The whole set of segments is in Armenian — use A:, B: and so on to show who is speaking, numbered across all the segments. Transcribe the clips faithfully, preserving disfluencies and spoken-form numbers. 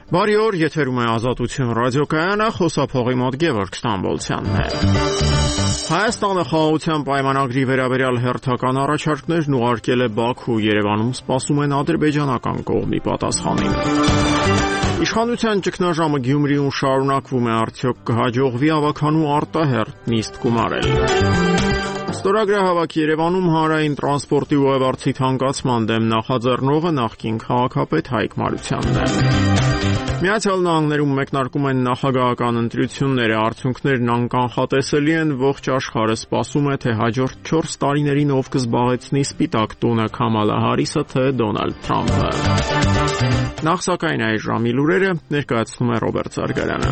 A: Բարի օր, եթերում է Ազատություն ռադիոկայանը, խոսափողի մոտ Գևորգ Ստամբոլցյանն է։ Հայաստանը խաղաղության պայմանագրի վերաբերյալ հերթական առաջարկներն ուղարկել է Բաքու, Երևանում սպասում են ադրբեջանական կողմի պատասխանին։ Իշխանության ճգնաժամը Գյումրիում շարունակվում է, արդյոք կհաջողվի ավականու արտահերթ նիստ գումարել։ Ստորագրահավաք Երևանում հանրային տրանսպորտի ուղևորցի թանկացման դեմ նախաձեռնողը նախկին քաղաքապետ Հայկ Մարությանն է։ Միացյալ Նահանգներում մեկնարկում են նախագահական ընտրությունները, արդյունքներն անկանխատեսելի են, ողջ աշխարհը սպասում է, թե հաջորդ չորս տարիներին ով կզբաղեցնի Սպիտակ տունը՝ Քամալա Հարիսը, թե Դոնալդ Թրամփը։ Նախ սակայն այս ժամի լուրերը ներկայացնում է Ռոբերտ Զարգարյանը։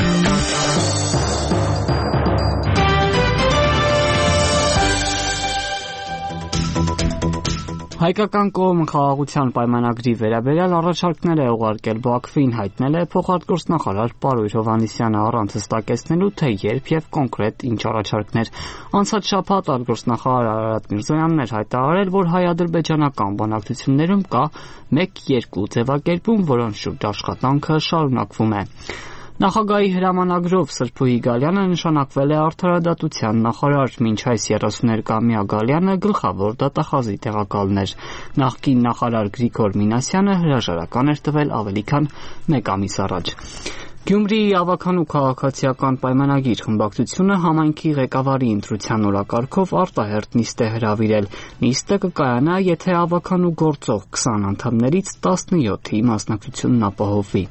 B: Հայկական կողմը խաղաղության պայմանագրի վերաբերյալ առաջարկներ է ուղարկել Բաքվին, հայտնել է փոխարտգործնախարար Պարույր Հովհաննիսյանը, առանց հստակեցնելու, թե երբ եւ կոնկրետ ինչ առաջարկներ։ Անցած շաբաթ արտգործնախարար Արարատ Միրզոյանն էր հայտարարել, որ հայ-ադրբեջանական բանակցություններում կա մեկ երկու ձևակերպում, որոնց շուրջ աշխատանքը շարունակվում է։ Նախագահի հրամանագրով Սրբուհի Գալյանը նշանակվել է արդարադատության նախարար, մինչ այս երեսուներկամյա Գալյանը գլխավոր դատախազի տեղակալն էր։ Նախկին նախարար Գրիգոր Մինասյանը հրաժարական էր տվել ավելի քան մեկ ամիս առաջ։ Գյումրիի ավականու քաղաքացիական պայմանագիր խմբակցությունը համայնքի ղեկավարի ընտրության օրակարգով արտահերթ նիստ է հրավիրել։ Նիստը կկայանա, եթե ավականու գործող քսան անդամներից տասնյոթի մասնակցությունն ապահովվի։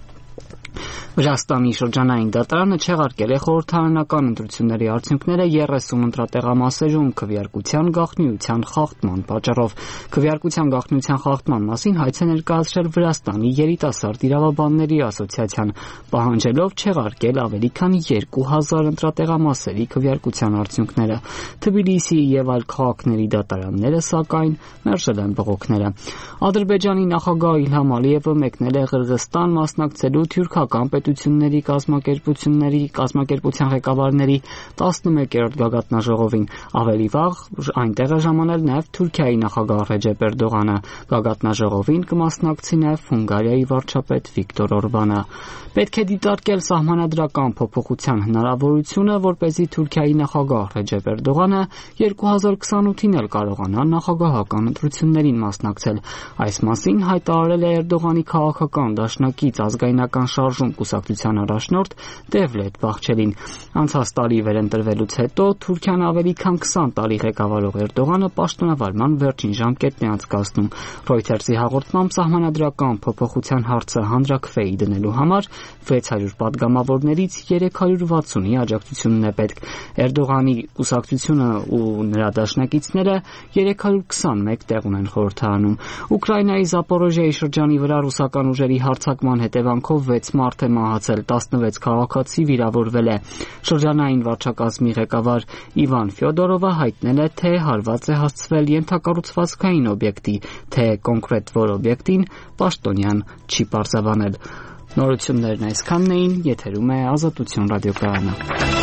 B: Վրաստանի շրջանային դատարանը չեղարկել է խորհրդարանական ընտրությունների արդյունքները երեսուն ընտրատեղամասերում քվեարկության գաղտնիության խախտման պատճառով։ Քվեարկության գաղտնիության խախտման մասին հայց է ներկայացրել Վրաստանի երիտասարդ իրավաբանների ասոցիացիան, պահանջելով չեղարկել ավելի քան երկու հազար ընտրատեղամասերի քվեարկության արդյունքները։ Թբիլիսիի եւ այլ քաղաքների դատարանները, սակայն, մերժել են բողոքները։ Ադրբեջանի նախագահ Իլհամ Ալիևը մեկնել է Ղրղստան մասնակցելու թյուրքական պետությունների կազմակերպությունների կազմակերպության ղեկավարների տասնմեկերորդ գագաթնաժողովին։ Ավելի վաղ այնտեղ է ժամանել նաև Թուրքիայի նախագահ Ռեջեփ Էրդողանը։ Գագաթնաժողովին կմասնակցի նաև Հունգարիայի վարչապետ Վիկտոր Օրբանը։ Պետք է դիտարկել սահմանադրական փոփոխության հնարավորությունը, որպեսզի Թուրքիայի նախագահ Ռեջեփ Էրդողանը երկու հազար քսանութին էլ կարողանա նախագահական ընտրություններին մասնակցել։ Այս մասին հայտարարել է Էրդողանի քաղաքական դաշնակից ազգայնական շարժում կուսակցության առաջնորդ Դևլետ Բախչելին։ Անցած տարի վերընտրվելուց հետո Թուրքիան ավելի քան քսան տարի ղեկավարող Էրդողանը պաշտոնավարման վերջին ժամկետն է անցկացնում։ Ռոյթերսի հաղորդմամբ սահմանադրական փոփոխության հարցը հանրաքվեի դնելու համար վեց հարյուր պատգամավորներից երեք հարյուր վաթսունի աջակցությունն է պետք։ Էրդողանի կուսակցությունը ու նրա դաշնակիցները երեք հարյուր քսանմեկ տեղ ունեն խորհրդարանում։ Ուկրաինայի Զապորոժիայի շրջանի վրա ռուսական ուժերի հարձակման հետևանքով վեց մարդ է մահացել, տասնվեց քաղաքացի վիրավորվել է։ Շրջանային վարչակազմի ղեկավար Իվան Ֆյոդորովը հայտնել է, թե հարված է հասցվել ենթակառուցվածքային օբյեկտի, թե կոնկրետ որ օբյեկտին պաշտոնյան չի պարզաբանել։ Նորություններն այսքանն էին, եթերում է Ազատություն ռադիոկայանը։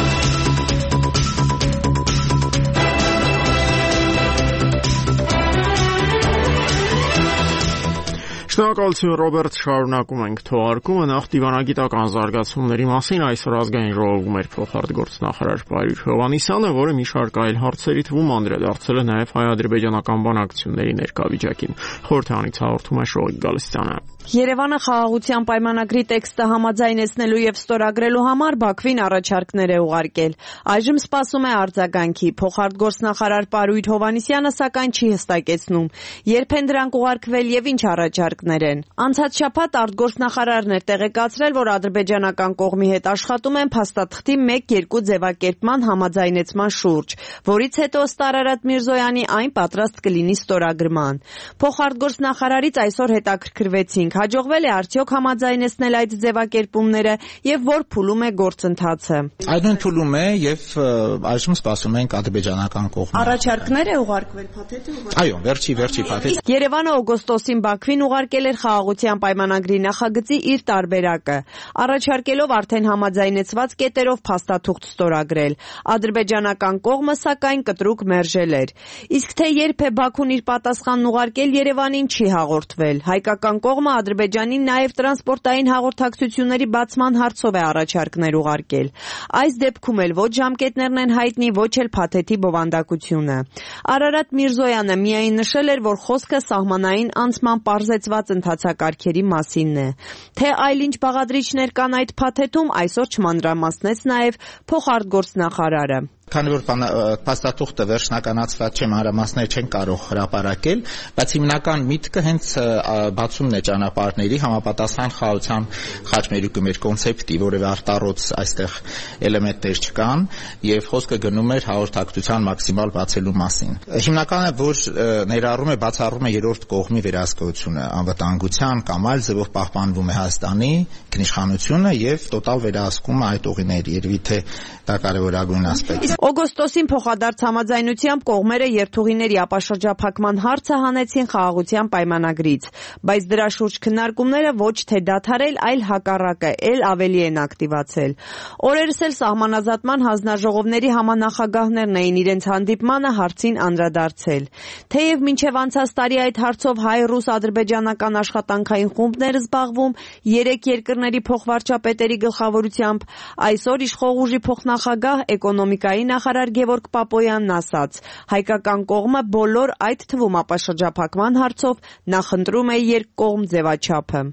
A: Շնորհակալություն Ռոբերտ, շարունակում ենք թողարկումը։ Նախ դիվանագիտական զարգացումների մասին այսօր ազգային ժողովում էր փոխարտգործնախարար Պարույր Հովհաննիսյանը, որը մի շարք այլ հարցերի թվում անդրադարձել է նաև հայ-ադրբեջանական բանակցությունների ներկայվիճակին։ Խորհրդարանից հաղորդում է Շողիկ Գալստյանը։
C: Երևանը խաղաղության պայմանագրի տեքստը համաձայնեցնելու եւ ստորագրելու համար Բաքվին առաջարկներ է ուղարկել։ Այժմ սպասում է արձագանքի։ Փոխարտգործնախարար Պարույր Հովհաննիսյանը սակայն չի հստակեցնում, երբ են դրանք ուղարկվել եւ ինչ առաջարկներ են։ Անցած շաբաթ արտգործնախարարն էր տեղեկացրել, որ ադրբեջանական կողմի հետ աշխատում են փաստաթղթի մեկ երկու ձևակերպման համաձայնեցման շուրջ, որից հետո ըստ Արարատ Միրզոյանի այն պատրաստ կլինի ստորագրման։ Փոխարտգործնախարարից այսօր հետաքրքրվեցին հաջողվել է արդյոք համաձայնեցնել այդ ձևակերպումները եւ որ փուլում է գործընթացը։
D: Այդն փուլում է եւ այժմ սպասում ենք ադրբեջանական կողմից։
C: Առաջարկներ է ուղարկվել, փաթեթը ուղարկվել։
D: Այո, վերջի վերջի փաթեթ։
C: Երևանը օգոստոսին Բաքվին ուղարկել էր խաղաղության պայմանագրի նախագծի իր տարբերակը, առաջարկելով արդեն համաձայնեցված կետերով փաստաթուղթ ստորագրել։ Ադրբեջանական կողմը սակայն կտրուկ մերժել էր։ Իսկ թե երբ է Բաքուն իր պատասխանն ուղարկել, Երևանին չի հաղորդվել։ Հայկական կողմը Ադրբեջանին նաև տրանսպորտային հաղորդակցությունների բացման հարցով է առաջարկներ ուղարկել։ Այս դեպքում էլ ոչ ժամկետներն են հայտնի, ոչ էլ փաթեթի բովանդակությունը։ Արարատ Միրզոյանը միայն նշել էր, որ խոսքը սահմանային անցման պարզեցված ընթացակարգերի մասինն է։ Թե այլ ինչ բաղադրիչներ կան այդ փաթեթում, այսօր չմանրամասնեց նաև փոխարտգործնախարարը։
D: Քանի որ փաստաթուղթը վերջնականացված չէ, մանրամասներ չեն կարող հրապարակել, բայց հիմնական միտքը հենց բացումն է ճանապարհների համապատասխան խաղաղության խաչմերուկի մեր կոնցեպտի, որևէ արտառոց այստեղ էլեմենտներ չկան, եւ խոսքը գնում էր հաղորդակցության մաքսիմալ բացելու մասին։ Հիմնականը որ ներառում է բացառում է երրորդ կողմի վերահսկողությունը, անվտանգության կամ այլ ձևով պահպանվում է Հայաստանի ինքնիշխանությունը եւ տոտալ վերահսկումը այդ ուղիների, երևի թե դա կարևորագույն ասպեկտ է։
C: Օգոստոսին փոխադարձ համաձայնությամբ կողմերը երթուղիների ապաշրջափակման հարցը հանեցին խաղաղության պայմանագրից, բայց դրա շուրջ քննարկումները ոչ թե դադարել, այլ հակառակը, ել ավելի են ակտիվացել։ Օրերս էլ սահմանազատման հանձնաժողովների համանախագահներն էին իրենց հանդիպմանը հարցին անդրադարձել։ Թեև մինչև անցած տարի այդ հարցով հայ-ռուս-ադրբեջանական աշխատանքային խումբներ զբաղվում երեք երկրների փոխվարչապետերի գլխավորությամբ, այսօր իշխող ուժի փոխնախագահ էկոնոմիկայի նախարար Գևորգ Պապոյանն ասաց. հայկական կողմը բոլոր այդ թվում ապաշրջափակման հարցով նախընտրում է երկկողմ ձևաչափը։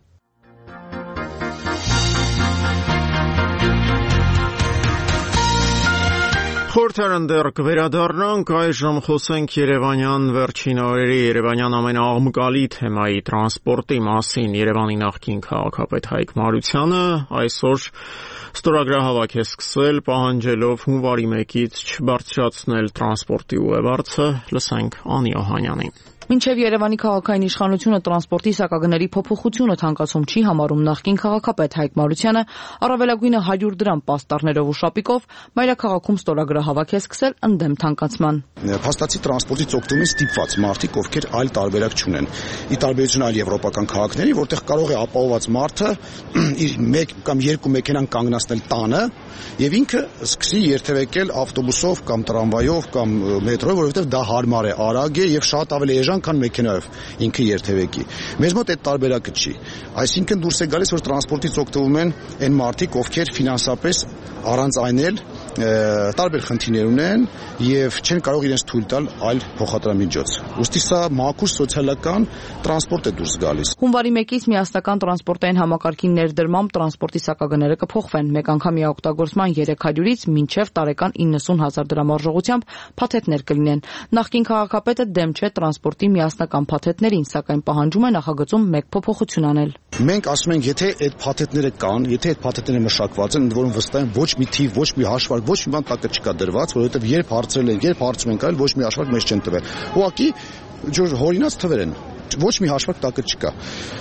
A: Խորհրդարան դեռ կվերադառնանք, այժմ խոսենք Երևանյան վերջին օրերի Երևանյան ամենաաղմկալի թեմայի տրանսպորտի մասին։ Երևանի նախկին քաղաքապետ Հայկ Մարությանը այսօր ստորագրահավաք է սկսել, պահանջելով հունվարի մեկից չբարձրացնել տրանսպորտի ուղևորձը։ Լսենք Անի Օհանյանին։
E: Մինչև Երևանի քաղաքային իշխանությունը տրանսպորտի սակագների փոփոխությունը թանկացում չի համարում, նախկին քաղաքապետ Հայկ Մարությանը առավելագույնը հարյուր դրամ պաստառներով ու շապիկով մայրաքաղաքում ստորագրահավաք է սկսել ընդդեմ թանկացման։
F: Փաստացի տրանսպորտից օգտվումից ստիպված մարդիկ, ովքեր այլ տարբերակ չունեն։ Ի տարբերություն այլ եվրոպական քաղաքների, որտեղ կարող է ապահովված մարդը իր մեկ կամ երկու մեքենան կանգնացնել տանը եւ ինքը սկսի երթևեկել ավտոբուսով կամ տրամվայով կամ մետրոյով, որովհետեւ դա հարմար է, արագ է եւ շատ ավելի էժան, քան մեքենայով ինքը երթևեկի։ Մեզ մոտ այդ տարբերակը չի։ Այսինքն դուրս է գալիս, որ տրանսպորտից օգտվում են այն մարդիկ, ովքեր ֆինանսապես առանց այն էլ տարբեր խնդիրներ ունեն եւ չեն կարող իրենց թույլ տալ այլ փոխադրամիջոց։ Ուստի սա մաքուր սոցիալական տրանսպորտ է դուրս գալիս։
E: Հունվարի մեկից միասնական տրանսպորտային համակարգի ներդրմամբ տրանսպորտի սակագները կփոխվեն։ Մեկ անգամյա օգտագործման երեք հարյուրից մինչև տարեկան իննսուն հազար դրամ արժողությամբ փաթեթներ կլինեն։ Նախկին քաղաքապետը դեմ չէ տրանսպորտի միասնական փաթեթներին, սակայն պահանջում է նախագծում մեկ փոփոխություն անել։
F: Մենք ասում ենք, եթե այդ փաթեթները կան, եթե այդ փաթեթները մշակված են, ընդ որում վստահ եմ, ոչ մի թիվ, ոչ մի հաշվարկ, ոչ մի բան տակը չկա դրված, որովհետև երբ հարցրել են, երբ հարցում ենք, այլ ոչ մի հաշվարկ մեզ չեն տվել։ Ուղղակի հորինած թվեր են, ոչ մի հաշվարկ տակը չկա։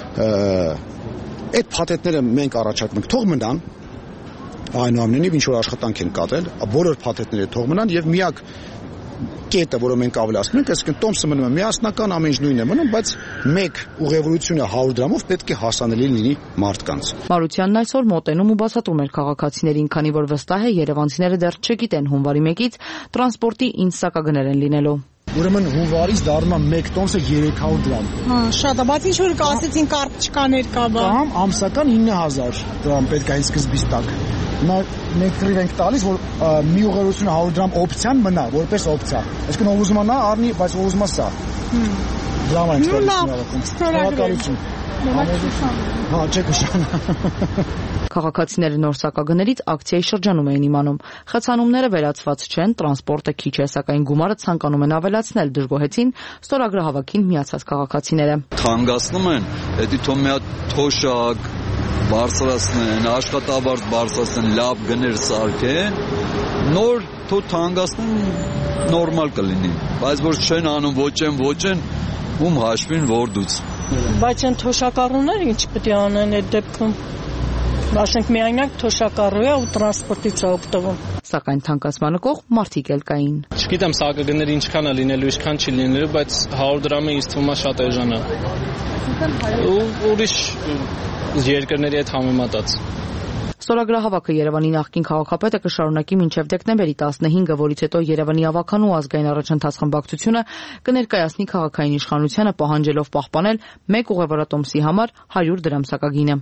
F: Այդ փաթեթները մենք առաջարկում ենք, թող մնան, այնուամենայնիվ ինչ որ աշխատանք են կատարել, բոլոր փաթեթները թող մնան եւ միակ կետը, որը մենք ավելացնում ենք, այսինքն տոմսը մնում է միասնական, ամեն ինչ նույնն է մնում, բայց մեկ ուղևորությունը հարյուր դրամով պետք է հասանելի լինի մարդկանց։
E: Մարությանն այսօր մոտենում ու բացատրում էր քաղաքացիներին, քանի որ վստահ է երևանցիները դեռ չգիտեն հունվարի մեկից տրանսպորտի ինչ սակագներ են լինելու։
G: Ուրեմն հունվարից դառնում է մեկ տոմսը երեք հարյուր դրամ։
H: Հա, շատ է, բայց ինչ որ կասեցին կարտչկաներ կա բա։
G: Կամ ամսական ինը հազար դրամ պետք է այն սկզբից տակ։ Հիմա մենք թրիվ ենք տալիս, որ մի ուղղությունը հարյուր դրամ օպցիան մնա, որպես օպցիա։ Այսինքն ով ուզում է նա առնի, բայց ով ուզում է սա։ Դրամ այն ստորագրություն։ Հա, չեք ուշան։
E: Քաղաքացիները նոր սակագներից ակցիայի շրջանում էին իմանում։ Խցանումները վերացված չեն, տրանսպորտը քիչ է, սակայն գումարը ցանկանում են ավելացնել, դժգոհեցին ստորագրահավաքին միացած քաղաքացիները։
I: Թանկացնում են, դա թող մի հատ թոշակ բարձրացնեն, աշխատավարձ բարձրացնեն, լավ գներ սարքեն, նոր թող թանկացնեն, նորմալ կլինի, բայց որ չեն անում, ոչ են, ոչ են, ում հաշվին որդուց։
H: Բայց այն թոշակառուները ինչ պետք է անեն այդ դեպքում։ Ասենք միայնակ թոշակառու է ու տրանսպորտից է օգտվում։
E: Սակայն թանկացմանը կողմ մարդիկ էլ կային։
J: Չգիտեմ սակագները ինչքան է լինելու, ինչքան չի լինելու, բայց հարյուր դրամը ինձ թվում է շատ էժան է։ Ու ուրիշ երկրների հետ համեմատած։
E: Ստորագրահավաքը Երևանի նախկին քաղաքապետը կշարունակի մինչև դեկտեմբերի տասնհինգը, որից հետո Երևանի ավականու ազգային առաջընթաց խմբակցությունը կներկայացնի քաղաքային իշխանությանը պահանջելով պահպանել մեկ ուղևորատոմսի համար հարյուր դրամ սակագինը։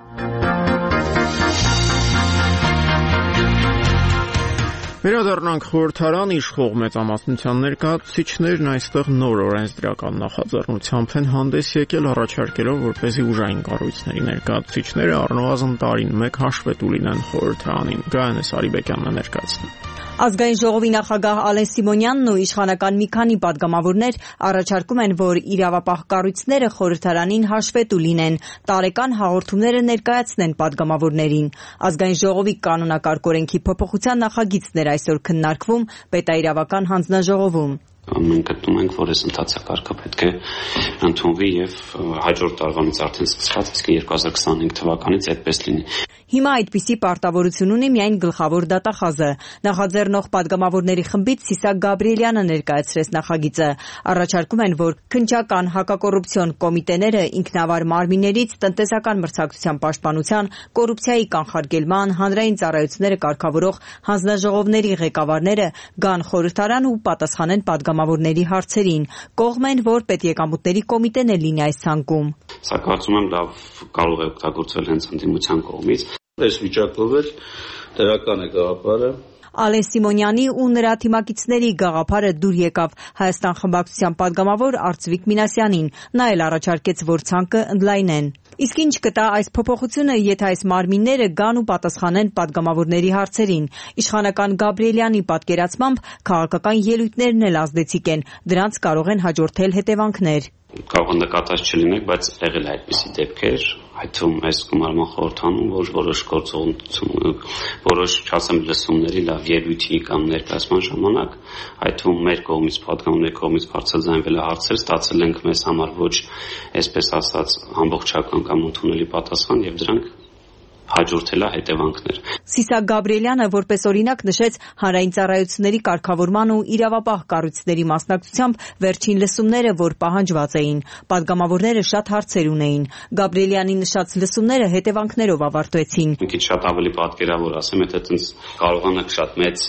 A: Վերադառնանք խորհրդարան, իշխող մեծամասնության ներկայացուցիչներն այստեղ նոր օրենսդրական նախաձեռնությամբ են հանդես եկել, առաջարկելով, որպեսզի ուժային կառույցների ներկայացուցիչները առնվազն տարին մեկ հաշվետու լինեն խորհրդարանին։ Գայանե Սարիբեկյանն է ներկայացնում։
C: Ազգային ժողովի նախագահ Ալեն Սիմոնյանն ու իշխանական մի քանի պատգամավորներ առաջարկում են, որ իրավապահ կառույցները խորհրդարանին հաշվետու լինեն, տարեկան հաղորդումները ներկայացնեն պատգամավորներին։ Ազգային ժողովի կանոնակարգ օրենքի փոփոխության նախագիծն էր այսօր քննարկվում պետաիրավական հանձնաժողովում։
K: Մենք գտնում ենք, որ այս ընթացակարգը պետք է ընդունվի եւ հաջորդ տարվանից արդեն սկսած, իսկ երկու հազար քսանհինգ թվականից այդպես լինի։
C: Հիմա այդպիսի պարտավորություն ունի միայն գլխավոր դատախազը։ Նախաձեռնող պատգամավորների խմբից Սիսակ Գաբրիելյանը ներկայացրեց նախագիծը։ Առաջարկում են, որ քննչական հակակոռուպցիոն կոմիտեները ինքնավար մարմիններից տնտեսական մրցակցության պաշտպանության, կոռուպցիայի կանխարգելման, հանրային ծառայությունները կարգավորող հանձնաժողովների ղեկավարները գան խորհրդարան ու պատասխանեն պատգամավորների հարցերին։ Կողմ են, որ պետեկամուտների կոմիտեն է լինի այս ցանկում։
K: Սա կարծում եմ լավ կարող է օգտագործվել հենց ընդդիմության կողմից։ Այս վիճակով էլ դրական է գաղափարը։
C: Ալեն Սիմոնյանի ու նրա թիմակիցների գաղափարը դուր եկավ Հայաստան խմբակցության պատգամավոր Արծվիկ Մինասյանին։ Նա էլ առաջարկեց, որ ցանկը ընդլայնեն։ Իսկ ինչ կտա այս փոփոխությունը, եթե այս մարմինները գան ու պատասխանեն պատգամավորների հարցերին։ Իշխանական Գաբրիելյանի պատկերացմամբ քաղաքական ելույթներն էլ ազդեցիկ են, դրանց կարող են հաջորդել հետևանքներ։
K: Կարող է նկատած չլինեք, բայց եղել է այդպիսի դեպքեր, այդ թվում այս գումարման խորհրդանում, որ որոշ գործողություն, որոշ չասեմ լսումների լավ ելույթի կամ ներկայացման ժամանակ, այդ թվում մեր կողմից, պատգամավորների կողմից բարձրաձայնվել է հարցեր, ստացել ենք մեզ համար ոչ այսպես ասած ամբողջական կամ ընդունելի պատասխան եւ դրանք հաջորդել է հետևանքներ։
C: Սիսակ Գաբրիելյանը որպես օրինակ նշեց հանրային ծառայությունների կարգավորման ու իրավապահ կառույցների մասնակցությամբ վերջին լսումները, որ պահանջված էին։ Պատգամավորները շատ հարցեր ունեին։ Գաբրիելյանի նշած լսումները հետևանքներով ավարտվեցին։
K: Մի քիչ շատ ավելի պատկերավոր ասեմ, եթե այդպես կարողանաք շատ մեծ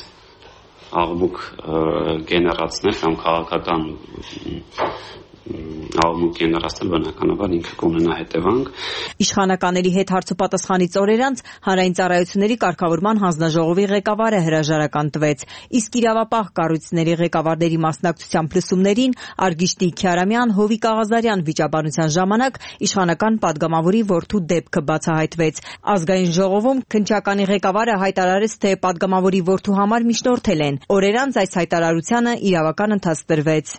K: աղմուկ գեներացնել կամ քաղաքական աղմուկ գեներացնել, բնականաբար ինքը կունենա հետևանք։
C: Իշխանականների հետ հարցոպատասխանից օրեր անց հանրային ծառայությունների կարգավորման հանձնաժողովի ղեկավարը հրաժարական տվեց, իսկ իրավապահ կառույցների ղեկավարների մասնակցությամբ լսումներին Արգիշտի Քյարամյան, Հովիկ Աղազարյան վիճաբանության ժամանակ իշխանական պատգամավորի որդու դեպքը բացահայտվեց։ Ազգային ժողովում քննչականի ղեկավարը հայտարարեց, թե պատգամավորի որդու համար միջնորդել են։ Օրեր անց այս հայտարարությանը իրավական ընթաց տրվեց։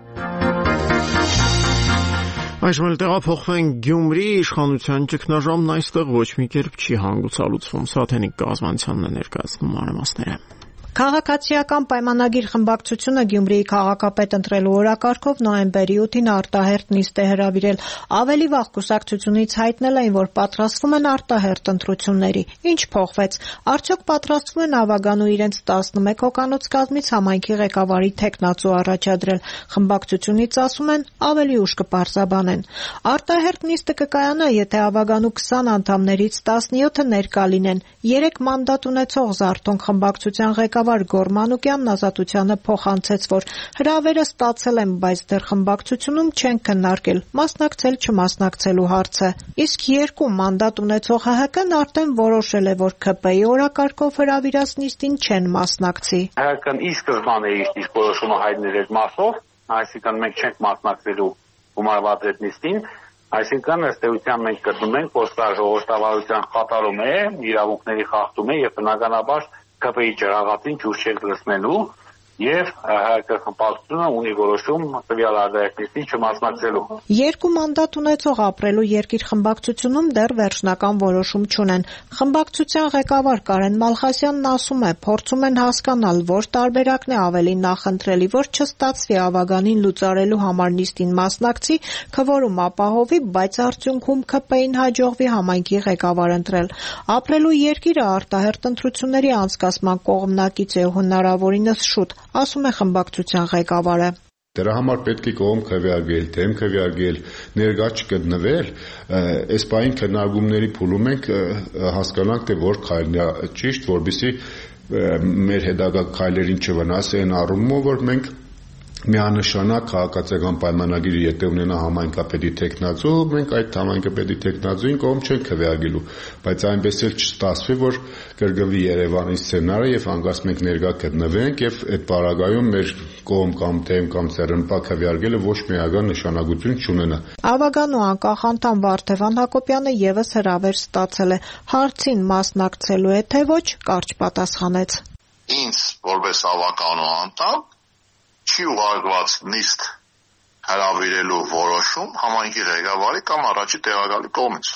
A: Այժմ էլ տեղափոխվենք Գյումրի, իշխանության ճգնաժամն այստեղ ոչ մի կերպ չի հանգուցալուծվում։ Սաթենիկ Գազմանցյանն է ներկայացնում մանրամասները։
L: Քաղաքացիական պայմանագիր խմբակցությունը Գյումրիի քաղաքապետ ընտրելու օրակարգով նոյեմբերի ութին արտահերթ նիստ է հրավիրել։ Ավելի վաղ կուսակցությունից հայտնել էին, որ պատրաստվում են արտահերթ ընտրությունների։ Ինչ փոխվեց։ Արդյոք պատրաստվում են Ավագանու իրենց տասնմեկ հոգանոց կազմից համայնքի ղեկավարի թեկնածու առաջադրել։ Խմբակցությունից ասում են, ավելի ուշ կպարզաբանեն։ Արտահերթ նիստը կկայանա, եթե Ավագանու քսան անդամներից տասնյոթը ներկա լինեն։ Երեք մանդատ ունեցող Զարթոնք խմբակցության ղեկավար Գոր Մանուկյանն Ազատությանը փոխանցեց, որ հրավերը ստացել են, բայց դեռ խմբակցությունում չեն քննարկել մասնակցել չմասնակցելու հարցը։ Իսկ երկու մանդատ ունեցող Հ Հ Կն արդեն որոշել է, որ K P I օրակարգով հրավիրած նիստին չեն մասնակցի։
M: Հ Հ Կն ի սկզբանե իսկ որոշումը հայտնել էր մասով, այսինքն մենք չենք մասնակցելու գումարված այդ նիստին, այսինքն ըստ էության մենք գտնում ենք, որ սա ժողովրդավարության խաթարում է, իրավունքների խախտում է եւ բնականաբար K P I ջրաղացին ջուր չեք լցնելու եւ Հ Կը խմբակցությունը ունի որոշում տվյալ արտահերթին չմասնակցելու։
L: Երկու մանդատ ունեցող ապրելու երկիր խմբակցությունում դեռ վերջնական որոշում չունեն։ Խմբակցության ղեկավար Կարեն Մալխասյանն ասում է, փորձում են հասկանալ, որ տարբերակն է ավելի նախընտրելի, որ չստացվի Ավագանին լուծարելու համար նիստին մասնակցի, քվորում ապահովի, բայց արդյունքում K P I-ին հաջողվի համայնքի ղեկավար ընտրել։ Ապրելու երկիրը արտահերթ ընտրությունների անցկացման կողմնակից է ու հնարավորինս շուտ, ասում է խմբակցության ղեկավարը։
N: Դրա համար պետք է կողմ քվեարկել, դեմ քվեարկել, ներկա չգտնվել, այս բային քննարկումների փուլում ենք հասկանանք, թե որ քայլն է ճիշտ, որպեսզի մեր հետագա քայլերին չվնասի այն առումով, որ մենք միանշանակ քաղաքացիական պայմանագիրը եթե ունենա համայնքապետի տեխնացու, մենք այդ համայնքապետի տեխնացուին կողմ չենք քվեարկելու, բայց այնպես էլ չստացվի, որ կրկնվի Երևանի սցենարը եւ հանկարծ մենք ներկա գտնվենք եւ այդ պարագայում մեր կողմ կամ դեմ կամ ցերնպա քվեարկելը ոչ միական նշանակություն չունենա։
L: Ավագանու անկախ անդամ Վարդևան Հակոբյանը եւս հրավեր ստացել է, հարցին մասնակցելու է թե ոչ, կարճ պատասխանեց։
O: Ինձ որպես ավականու անդամ չի ուղարկված նիստ հրավիրելու որոշում համայնքի ղեկավարի կամ առաջի տեղակալի կողմից։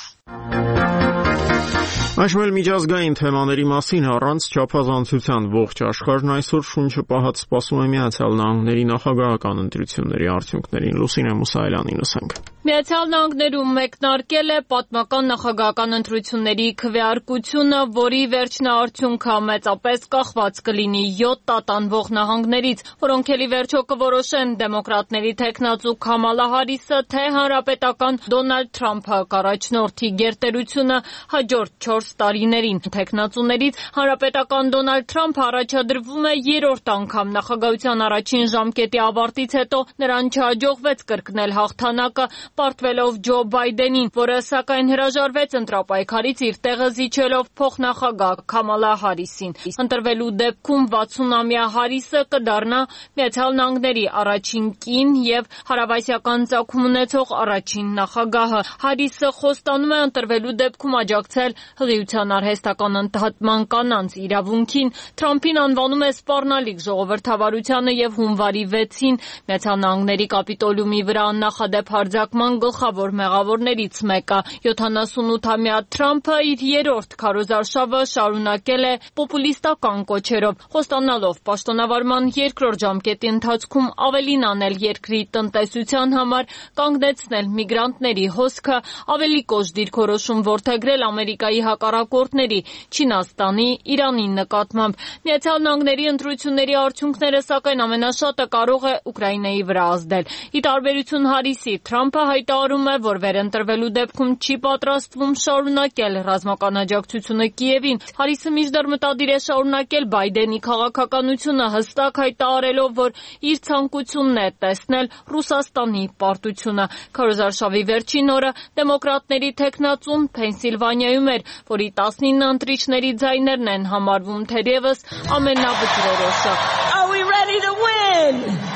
A: Այժմ էլ միջազգային թեմաների մասին առանց չափազանցության ողջ աշխարհն այսօր շունչը պահած սպասում է Միացյալ Նահանգների նախագահական ընտրությունների արդյունքներին։ Լուսինե Մուսայելյանին լսենք։
P: Միացյալ Նահանգներում մեկնարկել է պատմական նախագահական ընտրությունների քվեարկությունը, որի վերջնաարդյունքը մեծապես կախված կլինի յոթ տատանվող նահանգներից, որոնք էլ ի վերջո կորոշեն դեմոկրատների թեկնածու Քամալա Հարիսը, թե հանրապետական Դոնալդ Թրամփը կառաջնորդի գերտերությունը հաջորդ չորս տարիներին։ Թեկնածուներից հանրապետական Դոնալդ Թրամփը առաջադրվում է երրորդ անգամ նախագահության առաջին ժամկետի ավարտից հետո նրան չհաջողվեց կրկնել հաղթանակը, պարտվելով Ջո Բայդենին, որը սակայն հրաժարվեց ընտրապայքարից իր տեղը զիջելով փոխնախագահ Քամալա Հարիսին։ Ընտրվելու դեպքում վաթսունամյա Հարիսը կդառնա Միացյալ Նահանգների առաջին կին եւ հարավասիական ծագում ունեցող առաջին նախագահը։ Հարիսը խոստանում է ընտրվելու դեպքում աջակցել հղիության արհեստական ընդհատման կանանց իրավունքին, Թրամփին անվանում է սպառնալիք ժողովրդավարությանը եւ հունվարի վեցին Միացյալ Նահանգների կապիտոլիումի վրա աննախադեպ հարձակման գլխավոր մեղավորներից մեկը։ յոթանասունութամյա Թրամփը իր երրորդ քարոզարշավը շարունակել է պոպուլիստական կոչերով, խոստանալով պաշտոնավարման երկրորդ ժամկետի ընթացքում ավելին անել երկրի տնտեսության համար, կանգնեցնել միգրանտների հոսքը, ավելի կոշտ դիրքորոշում որդեգրել Ամերիկայի հակառակորդների Չինաստանի, Իրանի նկատմամբ։ Միացյալ Նահանգների ընտրությունների արդյունքները սակայն ամենաշատը կարող է Ուկրաինայի վրա ազդել։ Ի տարբերություն Հարիսի, Թրամփը հայտարարում է, որ վերընտրվելու դեպքում չի պատրաստվում շարունակել ռազմական աջակցությունը Կիևին։ Հարիսը մինչդեռ մտադիր է շարունակել Բայդենի քաղաքականությունը, հստակ հայտարարելով, որ իր ցանկությունն է տեսնել Ռուսաստանի պարտությունը։ Քարոզարշավի վերջին օրը դեմոկրատների թեկնածուն Փենսիլվանիայում էր, որի տասնինը ընտրիչների ձայներն են համարվում թերևս ամենավճռորոշը։
H: Are we ready to win?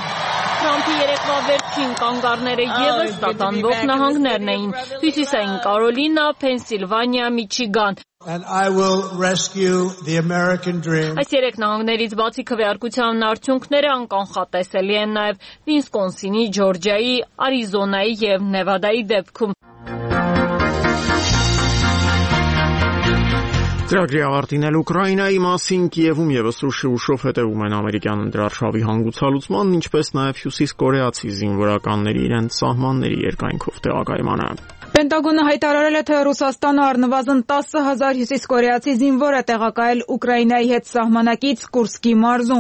P: Թրամփի երեկվա վերջին կանգառները ևս տատանվող նահանգներն էին՝ Հյուսիսային Կարոլինա, Փենսիլվանիա, Միչիգան։
Q: And I will rescue the American dream.
P: Այս երեք նահանգներից բացի քվեարկության արդյունքները անկանխատեսելի են նաև Վինսկոնսինի, Ջորջիայի, Արիզոնայի եւ Նևադայի դեպքում։
A: Ծրագրի ավարտին էլ Ուկրաինայի մասին Կիևում եւս ուշի ուշով հետևում են ամերիկյան ընդրարշավի հանգուցալուծման, ինչպես նաեւ հյուսիսկորեացի զինվորականների իրենց սահմանների երկայնքով տեղակայմանը։
R: Պենտագոնը հայտարարել է, թե Ռուսաստանը առնվազն տասը հազար հյուսիսկորեացի զինվոր է տեղակայել Ուկրաինայի հետ սահմանակից Կուրսկի մարզում։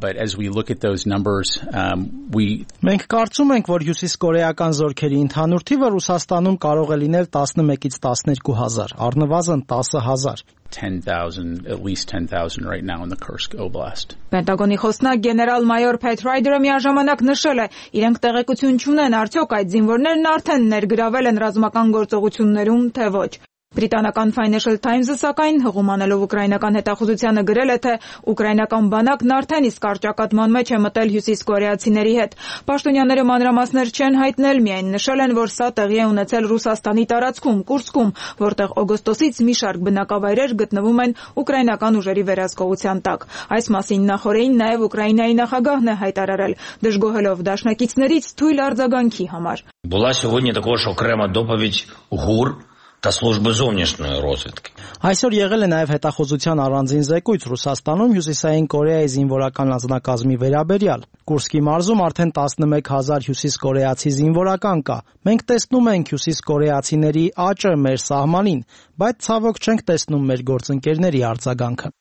S: Մենք կարծում ենք, որ հյուսիսկորեական զորքերի ընդհանուր թիվը Ռուսաստանում կարող է լինել տասնմեկից տասներկու հազար, առնվազն տասը հազար։
T: ten thousand, at least ten thousand right now in the Kursk Oblast.
R: Պենտագոնի խոսնակ գեներալ-մայոր Փեթ Ռայդերը միաժամանակ նշել է, իրենք տեղեկություն չունեն արդյոք այդ զինվորներն արդեն ներգրավել են ռազմական գործողություններում, թե ոչ։ Բրիտանական Financial Times-ը սակայն հղումանելով ուկրաինական հետախուզությանը գրել է, թե ուկրաինական բանակն արդեն իսկ առճակատման մեջ է մտել հյուսիսկորեացիների հետ։ Պաշտոնյաները մանրամասներ չեն հայտնել, միայն նշել են, որ սա տեղի է ունեցել Ռուսաստանի տարածքում, Կուրսկում, որտեղ օգոստոսից մի շարք բնակավայրեր գտնվում են ուկրաինական ուժերի վերահսկողության տակ։ Այս մասին նախորդին նաև Ուկրաինայի նախագահն է հայտարարել, դժգոհելով դաշնակիցներից թույլ արձագանքի համար։
U: Була сьогодні також окрема доповідь ГУР та служби зовнішньої розвідки.
S: Այսօր եղել է նաև հետախուզության առանձին զեկույց Ռուսաստանում Հյուսիսային Կորեայի զինվորական անձնակազմի վերաբերյալ։ Կուրսկի մարզում արդեն տասնմեկ հազար հյուսիսկորեացի զինվորական կա։ Մենք տեսնում ենք հյուսիսկորեացիների աճը մեր սահմանին, բայց ցավոք չենք տեսնում մեր գործընկերների արձագանքը։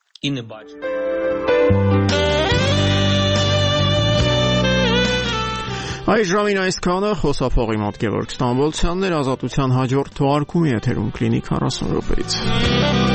A: Այս ժամին այսքանը, խոսափողի մոտ Գևորգ Ստամբոլցյանն էր, Ազատության հաջորդ թողարկումի եթերում կլինի քառասուն րոպեից։